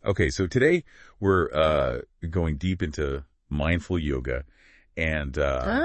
Okay, so today we're going deep into mindful yoga and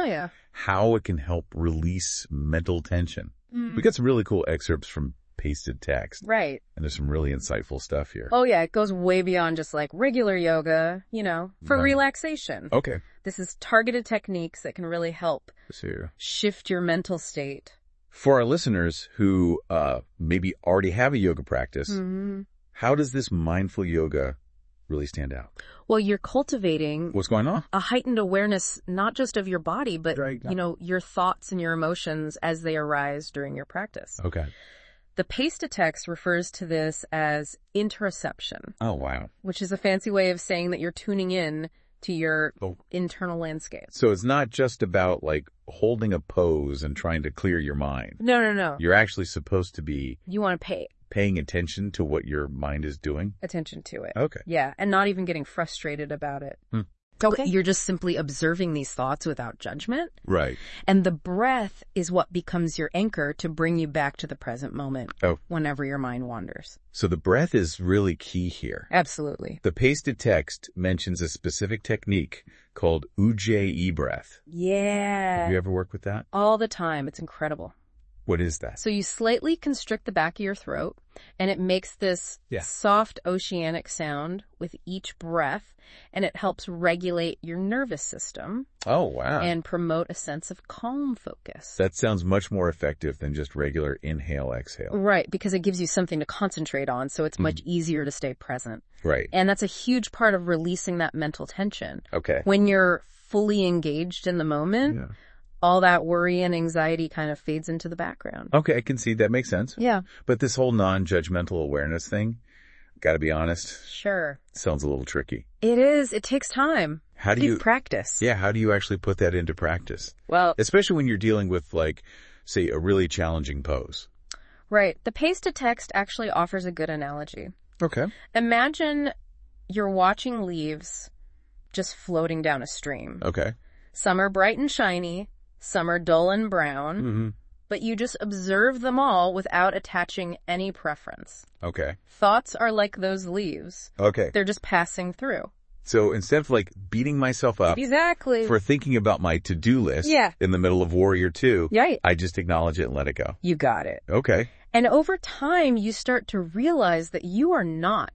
how it can help release mental tension. We got some really cool excerpts from pasted text. Right. And there's some really insightful stuff here. Oh, yeah. It goes way beyond just like regular yoga, for relaxation. Okay. This is targeted techniques that can really help shift your mental state. For our listeners who maybe already have a yoga practice, how does this mindful yoga really stand out? Well, you're cultivating What's going on? a heightened awareness, not just of your body, but, your thoughts and your emotions as they arise during your practice. Okay. The pasted text refers to this as interoception. Oh, wow. Which is a fancy way of saying that you're tuning in to your internal landscape. So it's not just about like holding a pose and trying to clear your mind. No. You're actually supposed to be... You want to paying attention to what your mind is doing? attention to it. Okay. Yeah, and not even getting frustrated about it. Okay. You're just simply observing these thoughts without judgment. Right. And the breath is what becomes your anchor to bring you back to the present moment whenever your mind wanders. So the breath is really key here. Absolutely. The pasted text mentions a specific technique called Ujjayi breath. Yeah. Have you ever worked with that? All the time. It's incredible. What is that? So you slightly constrict the back of your throat, and it makes this soft oceanic sound with each breath, and it helps regulate your nervous system. Oh, wow. And promote a sense of calm focus. That sounds much more effective than just regular inhale, exhale. Right, because it gives you something to concentrate on, so it's much easier to stay present. Right. And that's a huge part of releasing that mental tension. Okay. When you're fully engaged in the moment, all that worry and anxiety kind of fades into the background. Okay, I can see that makes sense. Yeah. But this whole non-judgmental awareness thing, gotta be honest. Sure. Sounds a little tricky. It is. It takes time. How do you practice? Yeah, how do you actually put that into practice? Well, especially when you're dealing with like, say, a really challenging pose. Right. The pasted text actually offers a good analogy. Okay. Imagine you're watching leaves just floating down a stream. Okay. Some are bright and shiny. Some are dull and brown, but you just observe them all without attaching any preference. Okay. Thoughts are like those leaves. Okay. They're just passing through. So instead of like beating myself up for thinking about my to-do list in the middle of Warrior 2, I just acknowledge it and let it go. You got it. Okay. And over time, you start to realize that you are not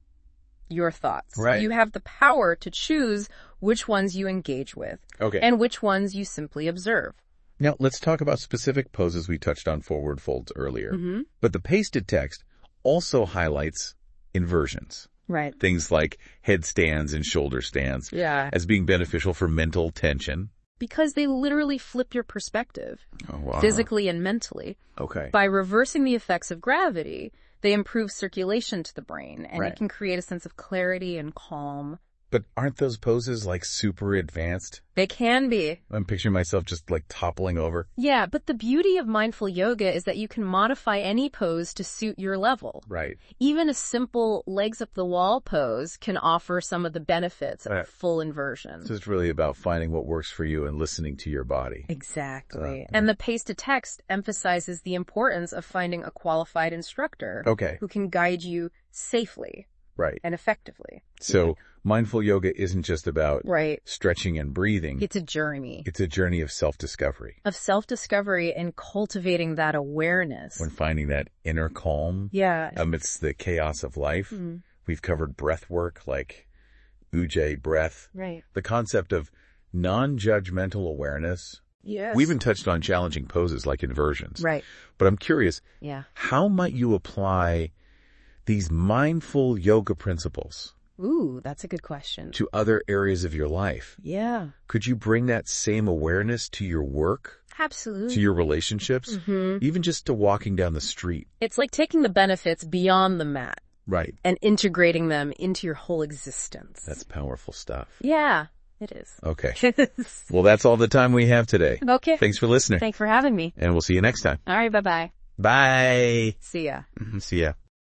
your thoughts. Right. You have the power to choose which ones you engage with and which ones you simply observe. Now, let's talk about specific poses we touched on forward folds earlier. But the pasted text also highlights inversions. Right. Things like headstands and shoulder stands as being beneficial for mental tension. Because they literally flip your perspective, physically and mentally. Okay. By reversing the effects of gravity, they improve circulation to the brain, and it can create a sense of clarity and calm. But aren't those poses like super advanced? They can be. I'm picturing myself just like toppling over. Yeah, but the beauty of mindful yoga is that you can modify any pose to suit your level. Right. Even a simple legs up the wall pose can offer some of the benefits of full inversion. So it's really about finding what works for you and listening to your body. Exactly. And the pasted text emphasizes the importance of finding a qualified instructor who can guide you safely. Right. And effectively. So mindful yoga isn't just about stretching and breathing. It's a journey. It's a journey of self-discovery. Of self-discovery and cultivating that awareness. When finding that inner calm amidst the chaos of life. We've covered breath work like Ujjayi breath. Right. The concept of non-judgmental awareness. Yes. We even touched on challenging poses like inversions. Right. But I'm curious, how might you apply these mindful yoga principles? Ooh, that's a good question. To other areas of your life. Yeah. Could you bring that same awareness to your work? Absolutely. To your relationships? Even just to walking down the street? It's like taking the benefits beyond the mat. Right. And integrating them into your whole existence. That's powerful stuff. Yeah, it is. Okay. Well, that's all the time we have today. Okay. Thanks for listening. Thanks for having me. And we'll see you next time. All right, bye-bye. Bye. See ya. See ya.